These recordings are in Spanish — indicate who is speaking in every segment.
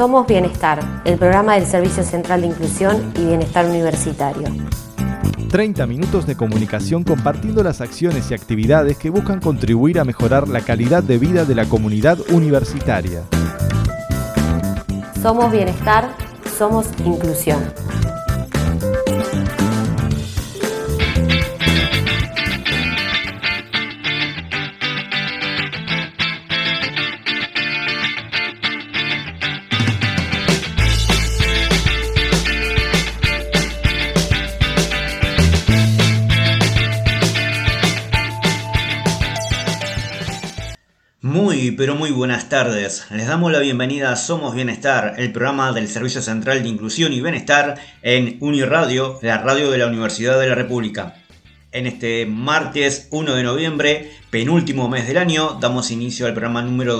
Speaker 1: Somos Bienestar, el programa del Servicio Central de Inclusión y Bienestar Universitario.
Speaker 2: 30 minutos de comunicación compartiendo las acciones y actividades que buscan contribuir a mejorar la calidad de vida de la comunidad universitaria.
Speaker 1: Somos Bienestar, somos Inclusión.
Speaker 3: Muy buenas tardes. Les damos la bienvenida a Somos Bienestar, el programa del Servicio Central de Inclusión y Bienestar en Uniradio, la radio de la Universidad de la República. En este martes 1 de noviembre, penúltimo mes del año, damos inicio al programa número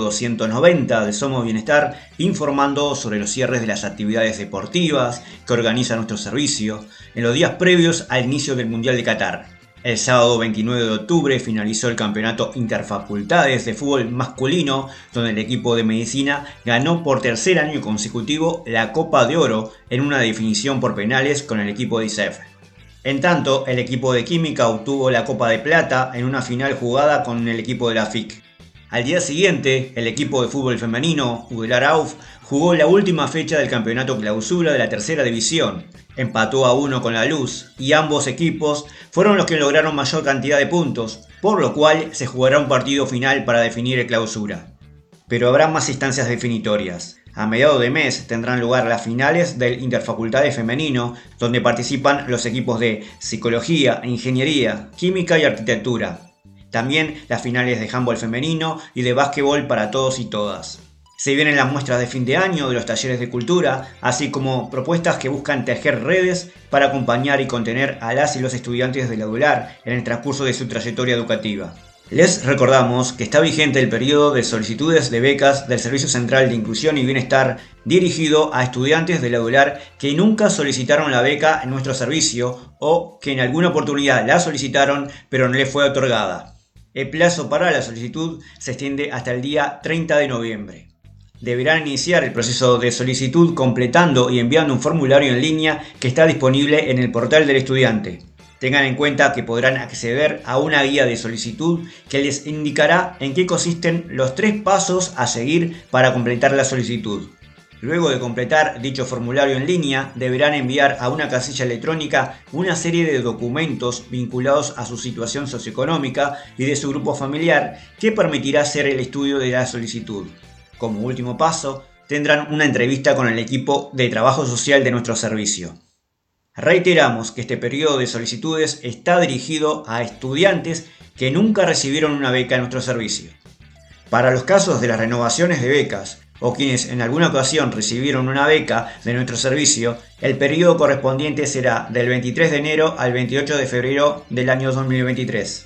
Speaker 3: 290 de Somos Bienestar, informando sobre los cierres de las actividades deportivas que organiza nuestro servicio en los días previos al inicio del Mundial de Qatar. El sábado 29 de octubre finalizó el campeonato Interfacultades de fútbol masculino, donde el equipo de medicina ganó por tercer año consecutivo la Copa de Oro en una definición por penales con el equipo de ISEF. En tanto, el equipo de química obtuvo la Copa de Plata en una final jugada con el equipo de la FIC. Al día siguiente, el equipo de fútbol femenino, Udelar AUF, jugó la última fecha del campeonato clausura de la tercera división. Empató a 1 con la Luz y ambos equipos fueron los que lograron mayor cantidad de puntos, por lo cual se jugará un partido final para definir el clausura. Pero habrá más instancias definitorias. A mediados de mes tendrán lugar las finales del Interfacultades femenino, donde participan los equipos de Psicología, Ingeniería, Química y Arquitectura. También las finales de handball femenino y de básquetbol para todos y todas. Se vienen las muestras de fin de año de los talleres de cultura, así como propuestas que buscan tejer redes para acompañar y contener a las y los estudiantes de la UDELAR en el transcurso de su trayectoria educativa. Les recordamos que está vigente el periodo de solicitudes de becas del Servicio Central de Inclusión y Bienestar dirigido a estudiantes de la UDELAR que nunca solicitaron la beca en nuestro servicio o que en alguna oportunidad la solicitaron pero no les fue otorgada. El plazo para la solicitud se extiende hasta el día 30 de noviembre. Deberán iniciar el proceso de solicitud completando y enviando un formulario en línea que está disponible en el portal del estudiante. Tengan en cuenta que podrán acceder a una guía de solicitud que les indicará en qué consisten los 3 pasos a seguir para completar la solicitud. Luego de completar dicho formulario en línea, deberán enviar a una casilla electrónica una serie de documentos vinculados a su situación socioeconómica y de su grupo familiar que permitirá hacer el estudio de la solicitud. Como último paso, tendrán una entrevista con el equipo de trabajo social de nuestro servicio. Reiteramos que este periodo de solicitudes está dirigido a estudiantes que nunca recibieron una beca en nuestro servicio. Para los casos de las renovaciones de becas o quienes en alguna ocasión recibieron una beca de nuestro servicio, el periodo correspondiente será del 23 de enero al 28 de febrero del año 2023.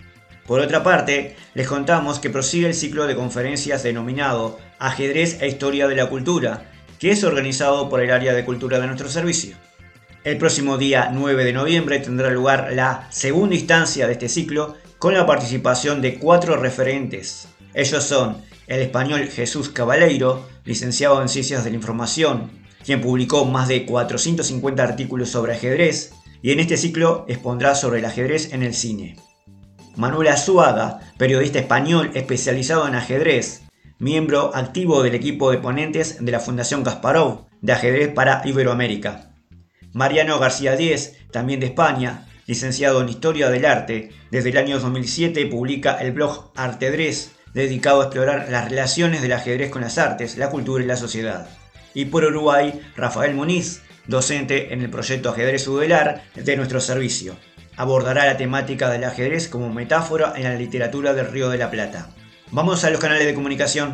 Speaker 3: Por otra parte, les contamos que prosigue el ciclo de conferencias denominado Ajedrez e Historia de la Cultura, que es organizado por el área de cultura de nuestro servicio. El próximo día 9 de noviembre tendrá lugar la segunda instancia de este ciclo con la participación de 4 referentes. Ellos son el español Jesús Cabaleiro, licenciado en Ciencias de la Información, quien publicó más de 450 artículos sobre ajedrez y en este ciclo expondrá sobre el ajedrez en el cine. Manuel Azuaga, periodista español especializado en ajedrez, miembro activo del equipo de ponentes de la Fundación Kasparov de ajedrez para Iberoamérica. Mariano García Díez, también de España, licenciado en Historia del Arte, desde el año 2007 publica el blog Artedrez, dedicado a explorar las relaciones del ajedrez con las artes, la cultura y la sociedad. Y por Uruguay, Rafael Muniz, docente en el proyecto Ajedrez UDELAR de nuestro servicio. Abordará la temática del ajedrez como metáfora en la literatura del Río de la Plata. Vamos a los canales de comunicación.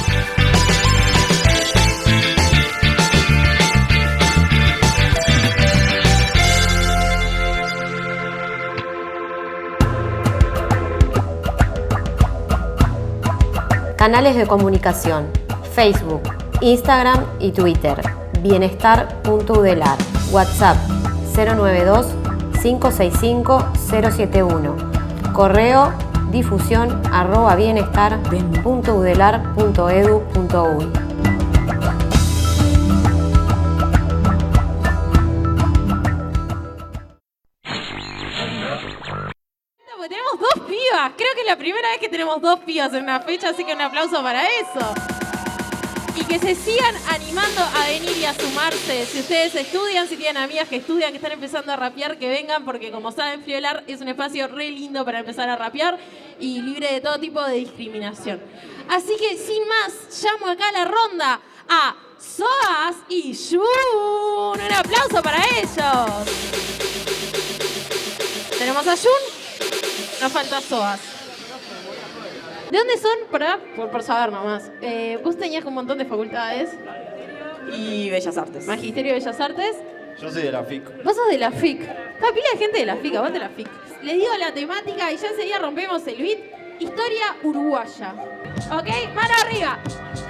Speaker 1: Canales de comunicación: Facebook, Instagram y Twitter. Bienestar.udelar. WhatsApp 092-565-071. Correo difusión@bienestar.udelar.edu.uy.
Speaker 4: la primera vez que tenemos 2 pibas en una fecha, así que un aplauso para eso. Y que se sigan animando a venir y a sumarse. Si ustedes estudian, si tienen amigas que estudian, que están empezando a rapear, que vengan, porque como saben, Friolar es un espacio re lindo para empezar a rapear y libre de todo tipo de discriminación. Así que, sin más, llamo acá a la ronda a Soas y Jun. Un aplauso para ellos. Tenemos a Jun, nos falta Soas. ¿De dónde son? Por saber nomás. Vos tenías un montón de facultades.
Speaker 5: Y Bellas Artes.
Speaker 4: Magisterio de Bellas Artes.
Speaker 6: Yo soy de la FIC.
Speaker 4: Vos sos de la FIC. Está pila de gente de la FIC, vos de la FIC. Les digo la temática y ya enseguida rompemos el beat. Historia uruguaya. ¿Ok? Mano arriba.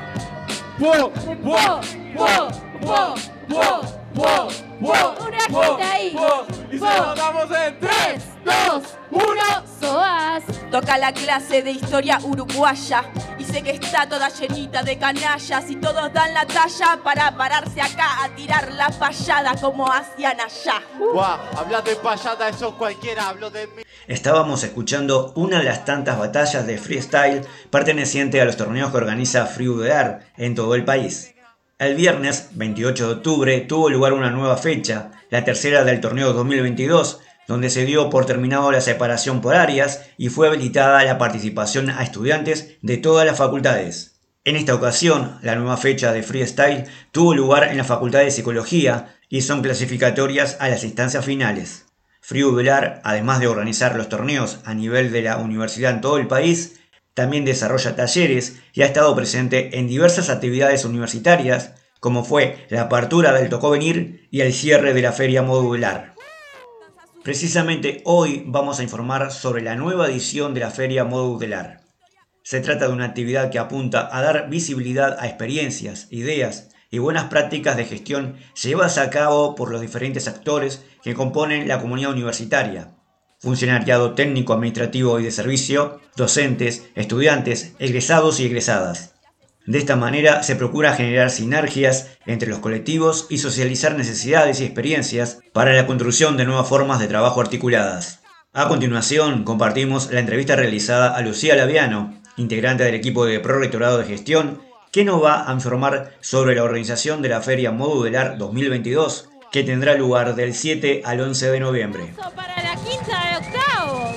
Speaker 6: ¡Wow!
Speaker 4: ¡Wow! ¡Wow! ¡Wow! ¡Wow! ¡Wow! ¡Wow! Una gente ahí.
Speaker 6: Y se lo damos en
Speaker 4: 3, 2, 1, Soas.
Speaker 5: Toca la clase de historia uruguaya y sé que está toda llenita de canallas y todos dan la talla para pararse acá a tirar la payada como hacían allá.
Speaker 6: ¡Guau! Hablas de payada, eso cualquiera habló de mí.
Speaker 3: Estábamos escuchando una de las tantas batallas de freestyle perteneciente a los torneos que organiza Friudelar en todo el país. El viernes 28 de octubre tuvo lugar una nueva fecha, la tercera del torneo 2022, donde se dio por terminado la separación por áreas y fue habilitada la participación a estudiantes de todas las facultades. En esta ocasión, la nueva fecha de freestyle tuvo lugar en la Facultad de Psicología y son clasificatorias a las instancias finales. Friudelar, además de organizar los torneos a nivel de la universidad en todo el país, también desarrolla talleres y ha estado presente en diversas actividades universitarias, como fue la apertura del Tocó Venir y el cierre de la Feria Modular. Precisamente hoy vamos a informar sobre la nueva edición de la Feria Modular. Se trata de una actividad que apunta a dar visibilidad a experiencias, ideas y buenas prácticas de gestión llevadas a cabo por los diferentes actores que componen la comunidad universitaria. Funcionariado técnico, administrativo y de servicio, docentes, estudiantes, egresados y egresadas. De esta manera se procura generar sinergias entre los colectivos y socializar necesidades y experiencias para la construcción de nuevas formas de trabajo articuladas. A continuación, compartimos la entrevista realizada a Lucía Laviano, integrante del equipo de Prorrectorado de Gestión, que nos va a informar sobre la organización de la Feria Modular 2022, que tendrá lugar del 7 al 11 de noviembre.
Speaker 4: Para la quinta de octavos.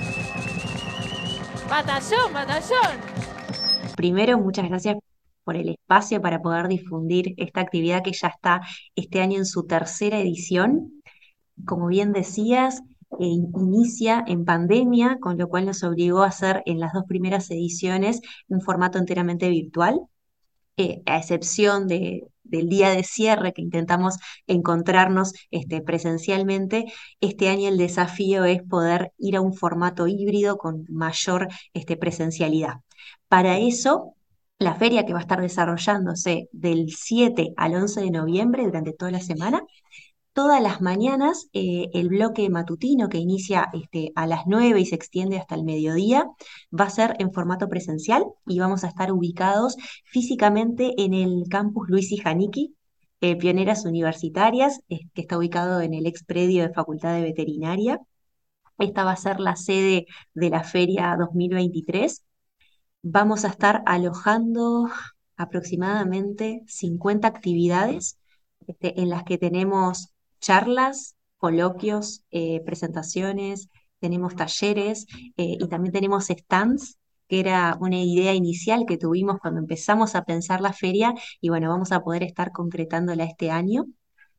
Speaker 4: Batallón, batallón.
Speaker 7: Primero, muchas gracias por el espacio para poder difundir esta actividad que ya está este año en su tercera edición. Como bien decías, inicia en pandemia, con lo cual nos obligó a hacer en las 2 primeras ediciones un formato enteramente virtual. A excepción del día de cierre que intentamos encontrarnos presencialmente, este año el desafío es poder ir a un formato híbrido con mayor presencialidad. Para eso, la feria que va a estar desarrollándose del 7 al 11 de noviembre durante toda la semana, todas las mañanas el bloque matutino que inicia a las 9 y se extiende hasta el mediodía va a ser en formato presencial y vamos a estar ubicados físicamente en el campus Luis y Janicki, Pioneras Universitarias, que está ubicado en el ex predio de Facultad de Veterinaria. Esta va a ser la sede de la Feria 2023. Vamos a estar alojando aproximadamente 50 actividades en las que tenemos charlas, coloquios, presentaciones, tenemos talleres y también tenemos stands, que era una idea inicial que tuvimos cuando empezamos a pensar la feria y bueno, vamos a poder estar concretándola este año.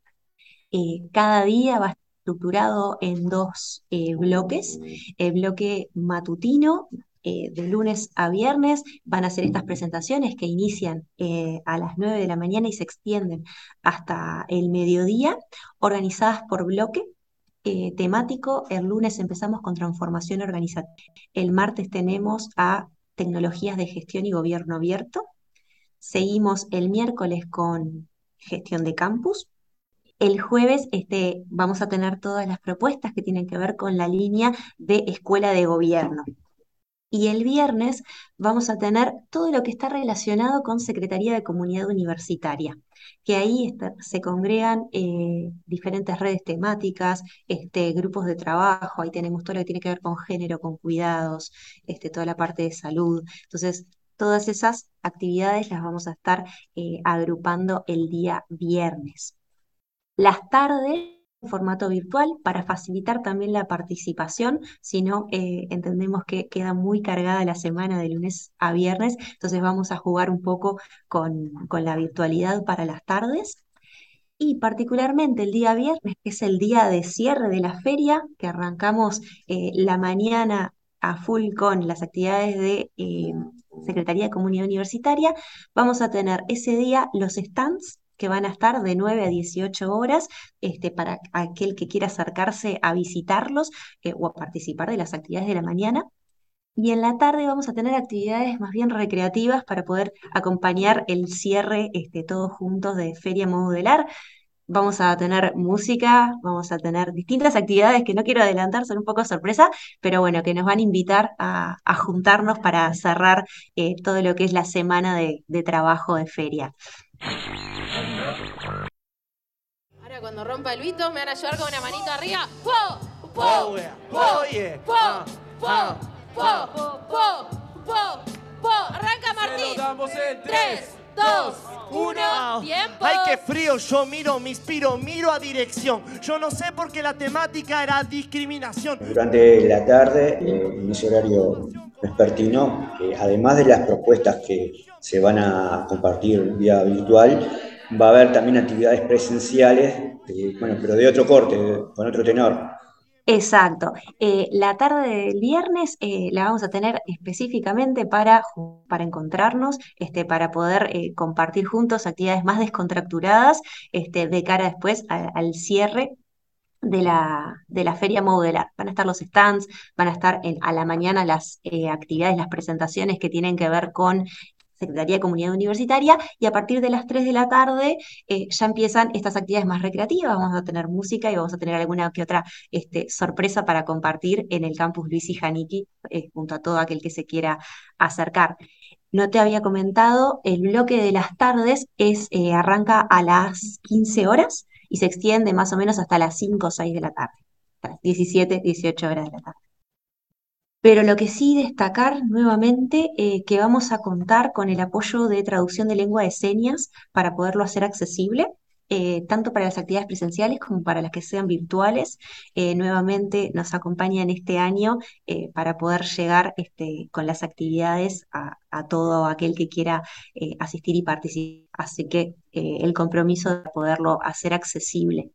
Speaker 7: Cada día va estructurado en 2 bloques. El bloque matutino, de lunes a viernes, van a ser estas presentaciones que inician a las 9 de la mañana y se extienden hasta el mediodía, organizadas por bloque temático. El lunes empezamos con transformación organizativa. El martes tenemos a tecnologías de gestión y gobierno abierto. Seguimos el miércoles con gestión de campus. El jueves vamos a tener todas las propuestas que tienen que ver con la línea de escuela de gobierno. Y el viernes vamos a tener todo lo que está relacionado con Secretaría de Comunidad Universitaria, que ahí se congregan diferentes redes temáticas, grupos de trabajo, ahí tenemos todo lo que tiene que ver con género, con cuidados, toda la parte de salud. Entonces, todas esas actividades las vamos a estar agrupando el día viernes. Las tardes en formato virtual para facilitar también la participación, si no entendemos que queda muy cargada la semana de lunes a viernes, entonces vamos a jugar un poco con la virtualidad para las tardes. Y particularmente el día viernes, que es el día de cierre de la feria, que arrancamos la mañana a full con las actividades de Secretaría de Comunidad Universitaria, vamos a tener ese día los stands que van a estar de 9 a 18 horas, para aquel que quiera acercarse a visitarlos o a participar de las actividades de la mañana. Y en la tarde vamos a tener actividades más bien recreativas para poder acompañar el cierre todos juntos de Feria Modular. Vamos a tener música, vamos a tener distintas actividades que no quiero adelantar, son un poco sorpresa, pero bueno, que nos van a invitar a juntarnos para cerrar todo lo que es la semana de trabajo de feria.
Speaker 4: Ahora cuando rompa el Vito me van a llevar con una manito arriba. ¡Po! ¡Po!
Speaker 6: Oh, yeah. Oh, yeah.
Speaker 4: ¡Po! ¡Po! ¡Po! ¡Po! ¡Po! ¡Po! Arranca Martín.
Speaker 6: Se lo damos en
Speaker 4: 3, 2, 1, tiempo.
Speaker 6: Ay, qué frío, yo miro, me inspiro, miro a dirección. Yo no sé por qué la temática era discriminación.
Speaker 3: Durante la tarde, en ese horario vespertino, además de las propuestas que se van a compartir vía virtual, va a haber también actividades presenciales, pero de otro corte, con otro tenor.
Speaker 7: Exacto. La tarde del viernes la vamos a tener específicamente para encontrarnos, para poder compartir juntos actividades más descontracturadas, de cara después al cierre de la Feria Modular. Van a estar los stands, van a estar a la mañana las actividades, las presentaciones que tienen que ver con Secretaría de Comunidad Universitaria, y a partir de las 3 de la tarde ya empiezan estas actividades más recreativas. Vamos a tener música y vamos a tener alguna que otra sorpresa para compartir en el campus Luis y Janicki, junto a todo aquel que se quiera acercar. No te había comentado, el bloque de las tardes arranca a las 15 horas y se extiende más o menos hasta las 5 o 6 de la tarde, hasta las 17, 18 horas de la tarde. Pero lo que sí destacar nuevamente, que vamos a contar con el apoyo de traducción de lengua de señas para poderlo hacer accesible, tanto para las actividades presenciales como para las que sean virtuales. Nuevamente nos acompaña en este año para poder llegar con las actividades a todo aquel que quiera asistir y participar. Así que el compromiso de poderlo hacer accesible.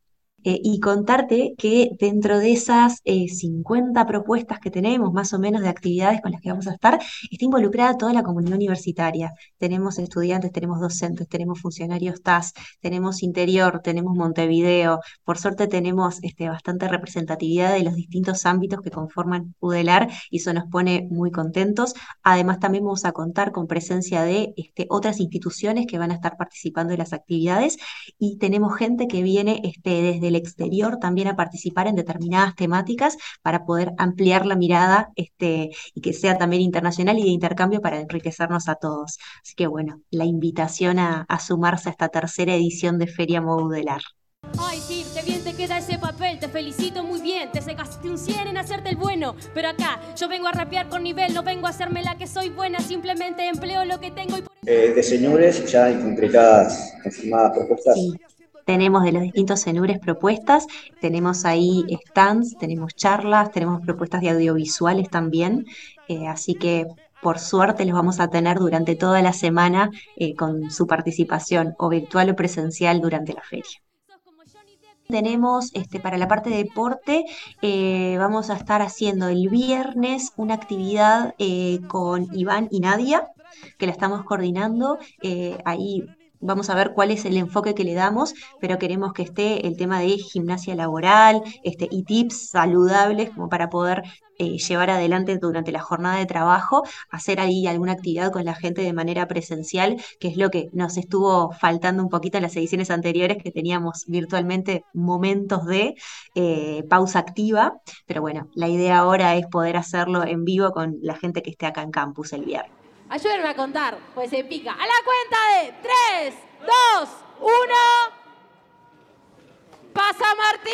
Speaker 7: Y contarte que dentro de esas 50 propuestas que tenemos, más o menos, de actividades con las que vamos a estar, está involucrada toda la comunidad universitaria. Tenemos estudiantes, tenemos docentes, tenemos funcionarios TAS, tenemos Interior, tenemos Montevideo. Por suerte tenemos bastante representatividad de los distintos ámbitos que conforman UDELAR y eso nos pone muy contentos. Además, también vamos a contar con presencia de otras instituciones que van a estar participando de las actividades, y tenemos gente que viene desde el exterior también a participar en determinadas temáticas para poder ampliar la mirada y que sea también internacional y de intercambio para enriquecernos a todos. Así que bueno, la invitación a sumarse a esta tercera edición de Feria Modular.
Speaker 8: Ay, sí, qué bien te queda ese papel, te felicito muy bien, te sacaste un 100 en hacerte el bueno, pero acá yo vengo a rapear con nivel, no vengo a hacerme la que soy buena, simplemente empleo lo que tengo y por eso...
Speaker 3: De señores, ya hay concretadas, confirmadas propuestas.
Speaker 7: Sí. Tenemos de los distintos cenures propuestas, tenemos ahí stands, tenemos charlas, tenemos propuestas de audiovisuales también, así que por suerte los vamos a tener durante toda la semana con su participación o virtual o presencial durante la feria. Tenemos para la parte de deporte, vamos a estar haciendo el viernes una actividad con Iván y Nadia, que la estamos coordinando. Ahí vamos a ver cuál es el enfoque que le damos, pero queremos que esté el tema de gimnasia laboral, y tips saludables como para poder llevar adelante durante la jornada de trabajo, hacer ahí alguna actividad con la gente de manera presencial, que es lo que nos estuvo faltando un poquito en las ediciones anteriores, que teníamos virtualmente momentos de pausa activa, pero bueno, la idea ahora es poder hacerlo en vivo con la gente que esté acá en campus el viernes.
Speaker 4: Ayúdenme a contar, pues se pica. A la cuenta de 3, 2, 1. ¡Pasa Martín!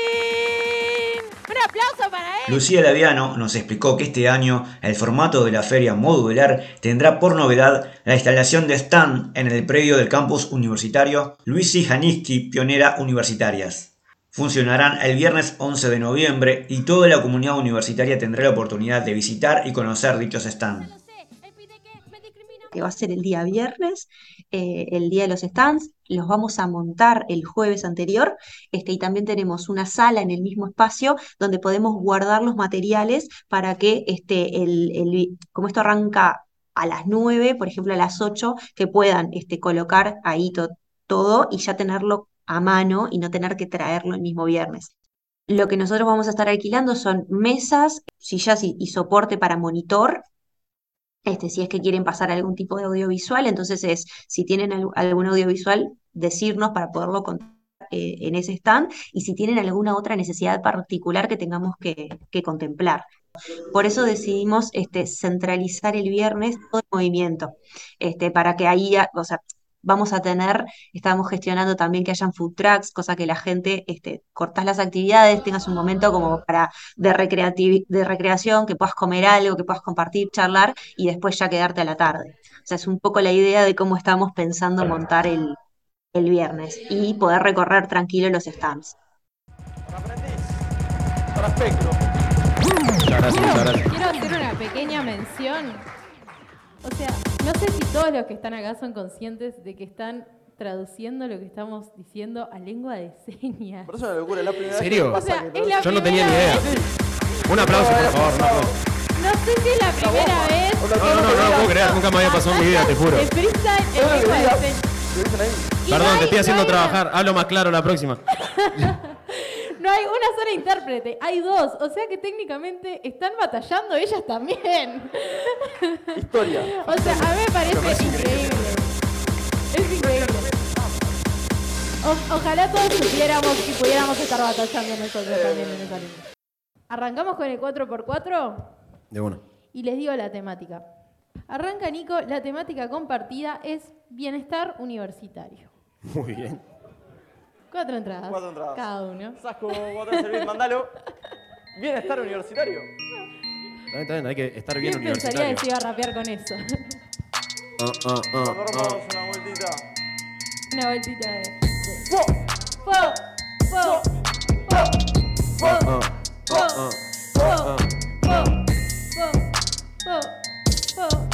Speaker 4: Un aplauso para él.
Speaker 3: Lucía Laviano nos explicó que este año el formato de la feria modular tendrá por novedad la instalación de stand en el predio del campus universitario Luisi Janiski Pionera Universitarias. Funcionarán el viernes 11 de noviembre y toda la comunidad universitaria tendrá la oportunidad de visitar y conocer dichos stands.
Speaker 7: Que va a ser el día viernes, el día de los stands, los vamos a montar el jueves anterior, y también tenemos una sala en el mismo espacio donde podemos guardar los materiales para que, como esto arranca a las 9, por ejemplo a las 8, que puedan colocar ahí todo y ya tenerlo a mano y no tener que traerlo el mismo viernes. Lo que nosotros vamos a estar alquilando son mesas, sillas y soporte para monitor. Si es que quieren pasar algún tipo de audiovisual, entonces si tienen algún audiovisual, decirnos para poderlo contar en ese stand, y si tienen alguna otra necesidad particular que tengamos que contemplar. Por eso decidimos centralizar el viernes todo el movimiento, para que ahí, o sea, estamos gestionando también que hayan food trucks, cosa que la gente, cortás las actividades, tengas un momento como de recreación, que puedas comer algo, que puedas compartir, charlar, y después ya quedarte a la tarde. O sea, es un poco la idea de cómo estamos pensando montar el viernes y poder recorrer tranquilo los stands.
Speaker 2: Perfecto.
Speaker 4: Quiero hacer una pequeña mención. O sea, no sé si todos los que están acá son conscientes de que están traduciendo lo que estamos diciendo a lengua de señas.
Speaker 6: Por eso es una locura, es la primera vez.
Speaker 9: ¿En serio?
Speaker 6: que pasa que todo-
Speaker 9: Yo no tenía ni idea. Un aplauso, por favor, un aplauso.
Speaker 4: No sé si es la primera vez.
Speaker 9: No puedo creer, nunca me había pasado en mi vida, te juro.
Speaker 4: De freestyle en lengua de señas.
Speaker 6: ¿Lo dicen ahí?
Speaker 4: Y
Speaker 9: Perdón,
Speaker 4: no hay-
Speaker 9: te estoy haciendo
Speaker 4: no hay una-
Speaker 9: trabajar. Hablo más claro la próxima.
Speaker 4: No hay una sola intérprete, hay dos. O sea que técnicamente están batallando ellas también.
Speaker 6: Historia.
Speaker 4: O sea, a mí me parece increíble. Es increíble. Ojalá todos supiéramos y pudiéramos estar batallando nosotros también en esa lengua. Arrancamos con el 4x4
Speaker 9: De una.
Speaker 4: y les digo la temática. Arranca Nico, la temática compartida es bienestar universitario.
Speaker 9: Muy bien.
Speaker 4: 4 entradas.
Speaker 6: 4 entradas.
Speaker 4: Cada uno.
Speaker 6: Sasco, vos tenés el beat, mandalo. Bienestar universitario.
Speaker 9: Está bien, hay que estar bien
Speaker 4: ¿Quién pensaría
Speaker 9: universitario.
Speaker 4: que se iba a rapear con eso?
Speaker 6: Cuando rompamos una vueltita.
Speaker 4: Una vueltita de...
Speaker 6: ¡Fo!
Speaker 4: ¡Po! ¡Po! ¡Po! ¡Po! ¡Po! ¡Po! ¡Po! ¡Po! ¡Po!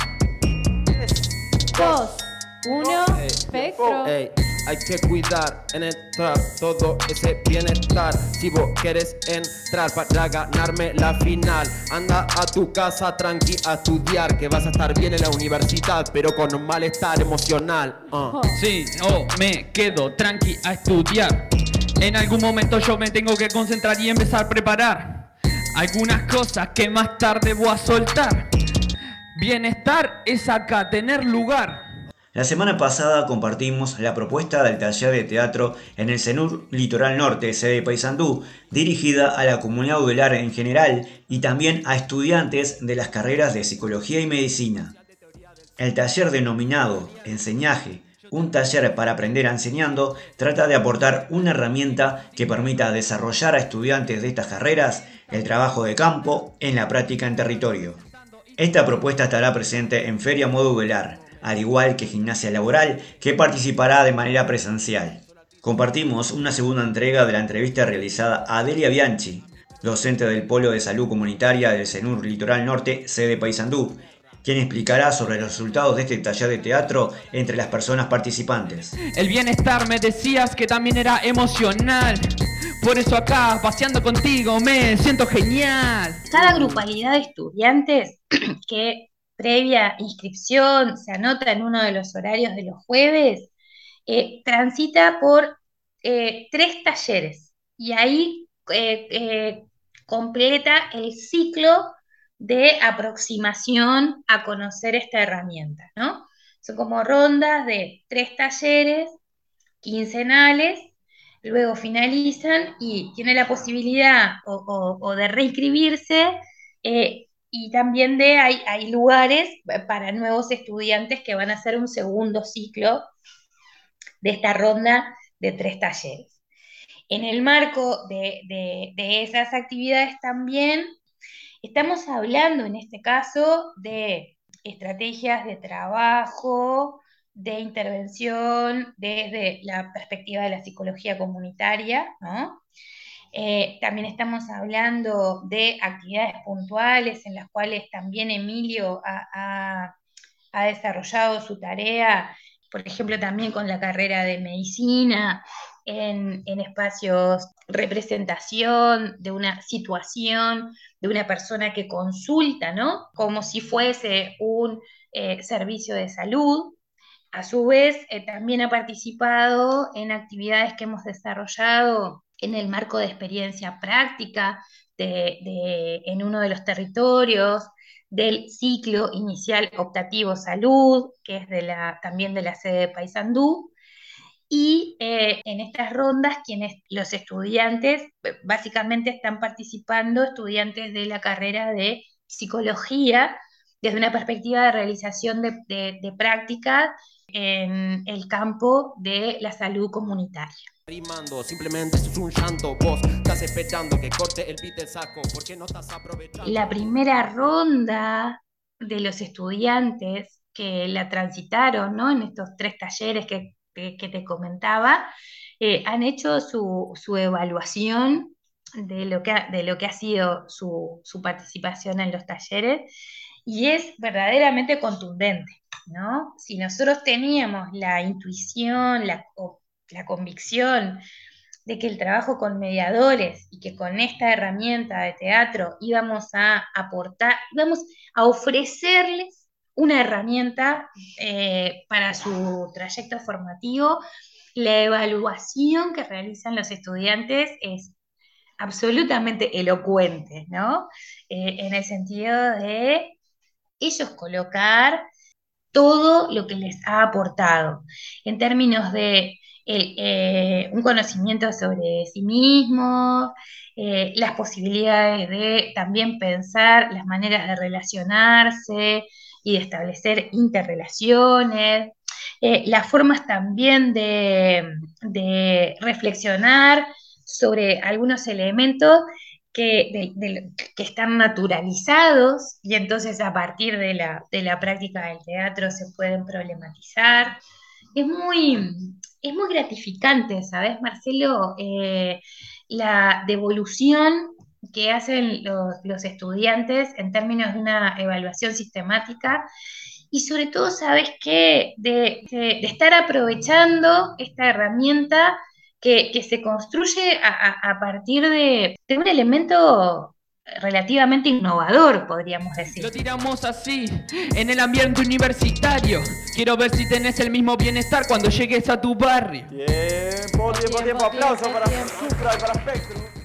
Speaker 4: 2, 1, espectro.
Speaker 9: Ey, hay que cuidar en el trap todo ese bienestar. Si vos quieres entrar para ganarme la final, anda a tu casa tranqui a estudiar, que vas a estar bien en la universidad, pero con un malestar emocional.
Speaker 10: Sí, me quedo tranqui a estudiar. En algún momento yo me tengo que concentrar y empezar a preparar algunas cosas que más tarde voy a soltar. Bienestar es acá, tener lugar.
Speaker 3: La semana pasada compartimos la propuesta del taller de teatro en el CENUR Litoral Norte, sede de Paysandú, dirigida a la comunidad udelar en general y también a estudiantes de las carreras de Psicología y Medicina. El taller denominado Enseñaje, un taller para aprender enseñando, trata de aportar una herramienta que permita desarrollar a estudiantes de estas carreras el trabajo de campo en la práctica en territorio. Esta propuesta estará presente en Feria Modular, al igual que Gimnasia Laboral, que participará de manera presencial. Compartimos una segunda entrega de la entrevista realizada a Delia Bianchi, docente del Polo de Salud Comunitaria del CENUR Litoral Norte, sede Paysandú, quien explicará sobre los resultados de este taller de teatro entre las personas participantes.
Speaker 10: El bienestar me decías que también era emocional. Por eso acá, paseando contigo, me siento genial.
Speaker 11: Cada grupalidad de estudiantes que previa inscripción se anota en uno de los horarios de los jueves, transita por 3 talleres y ahí completa el ciclo de aproximación a conocer esta herramienta, ¿no? Son como rondas de 3 talleres quincenales, luego finalizan y tiene la posibilidad o de reinscribirse, y también hay lugares para nuevos estudiantes que van a hacer un segundo ciclo de esta ronda de 3 talleres. En el marco de esas actividades también estamos hablando en este caso de estrategias de trabajo, de intervención desde la perspectiva de la psicología comunitaria, ¿no? También estamos hablando de actividades puntuales en las cuales también Emilio ha desarrollado su tarea, por ejemplo, también con la carrera de medicina, en espacios, representación de una situación, de una persona que consulta, ¿no? Como si fuese un servicio de salud. A su vez, también ha participado en actividades que hemos desarrollado en el marco de experiencia práctica en uno de los territorios del ciclo inicial optativo salud, que es también de la sede de Paysandú. Y en estas rondas, los estudiantes, básicamente están participando estudiantes de la carrera de psicología, desde una perspectiva de realización de prácticas en el campo de la salud comunitaria.
Speaker 9: Rimando, simplemente es un llanto, vos estás esperando que corte el beat del saco, ¿por qué no estás aprovechando?
Speaker 11: La primera ronda de los estudiantes que la transitaron, ¿no? En estos 3 talleres que te comentaba, han hecho su evaluación de lo que ha sido su participación en los talleres, y es verdaderamente contundente, ¿no? Si nosotros teníamos la intuición, la convicción de que el trabajo con mediadores y que con esta herramienta de teatro íbamos a aportar, íbamos a ofrecerles una herramienta para su trayecto formativo, la evaluación que realizan los estudiantes es absolutamente elocuente, ¿no? En el sentido de ellos colocar todo lo que les ha aportado, en términos de un conocimiento sobre sí mismos, las posibilidades de también pensar las maneras de relacionarse y de establecer interrelaciones, las formas también de reflexionar sobre algunos elementos que están naturalizados y entonces a partir de la práctica del teatro se pueden problematizar. Es muy gratificante, ¿sabes, Marcelo? La devolución que hacen los estudiantes en términos de una evaluación sistemática y sobre todo, ¿sabes qué? De estar aprovechando esta herramienta que se construye a partir de un elemento relativamente innovador, podríamos decir.
Speaker 10: Lo tiramos así, en el ambiente universitario. Quiero ver si tenés el mismo bienestar cuando llegues a tu barrio.
Speaker 6: Tiempo, aplauso para Supra y para Spectrum.